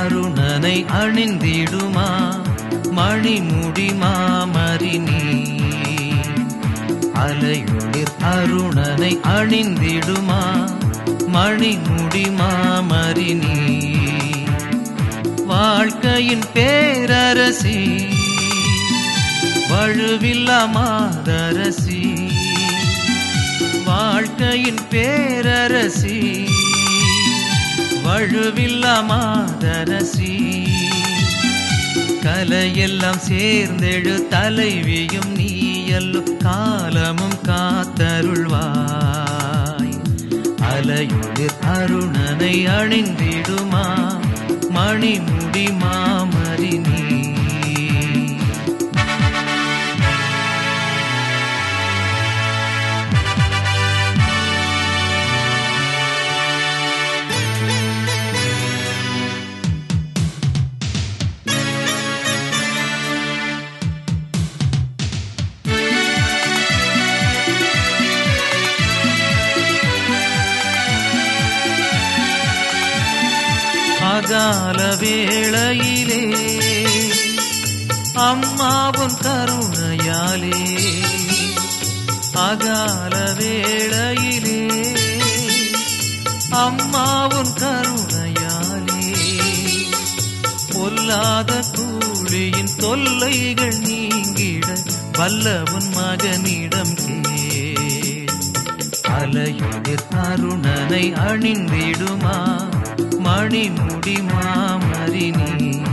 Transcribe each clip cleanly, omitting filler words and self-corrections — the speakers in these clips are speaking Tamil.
அருணனை அணிந்திடுமா மணிமுடி மாமரினி. அலையுளிர் அருணனை அணிந்திடுமா மணிமுடி மாமரினி. வாழ்க்கையின் பேரரசி வழுவில்லா மாதரசி. வாழ்க்கையின் பேரரசி வழுவில்லா மாதரசி. கலையெல்லாம் சேர்ந்தெழு தலைவியும் நீயல்லோ காலமும் காத்தருள்வாய். அலையுளிர் அருணனை அணிந்திடுமா மணிமுடி மாமரினி. அகால வேளையிலே அம்மாவும் கருணையாலே. அகால வேளையிலே அம்மாவும் கருணையாலே. பொல்லாத கூலியின் தொல்லைகள் நீங்கிட வல்லவன் மகனிடம் கேள். அலையுளிர் அருணனை அணிந்திடுமா மணிமுடி மாமரினி.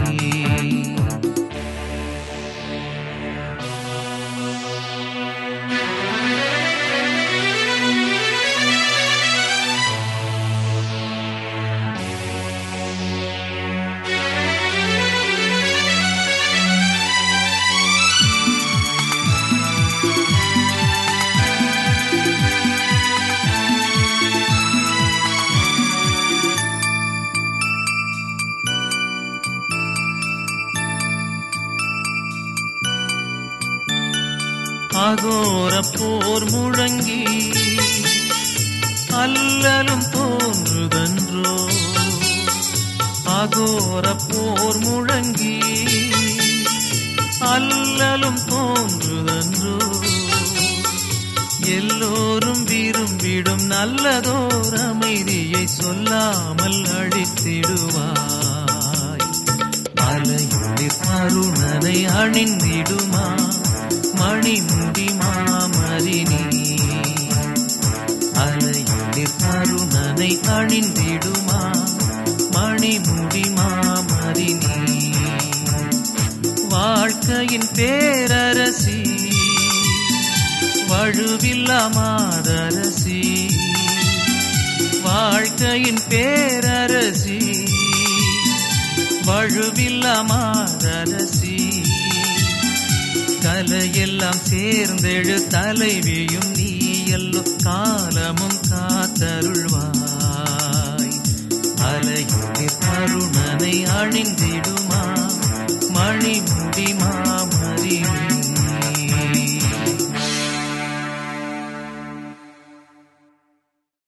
அகோர போர் முழங்கி அல்லலும் தோன்றுதன்றோ. அகோர போர் முழங்கி அல்லலும் தோன்றுதன்றோ. எல்லோரும் விரும்பிடும் நல்லதோர் அமைதியை சொல்லாமல் அழித்திடுவாய். அலையுளிர் அருணனை அணிந்திடுமா மணிமுடி மாமரினி. அலையுளிர் அருணனை அணிந்திடுமா மணிமுடி மாமரினி. வாழ்க்கையின் பேரரசி வழுவில்லா மாதரசி. வாழ்க்கையின் பேரரசி வழுவில்லா மாதரசி. கலையெல்லாம் சேர்ந்தெழு தலைவியும் நீயல்லோ காலமும் காத்தருள்வாய். அலையுளிர் அருணனை அணிந்திடுமா மணிமுடி மாமரினி.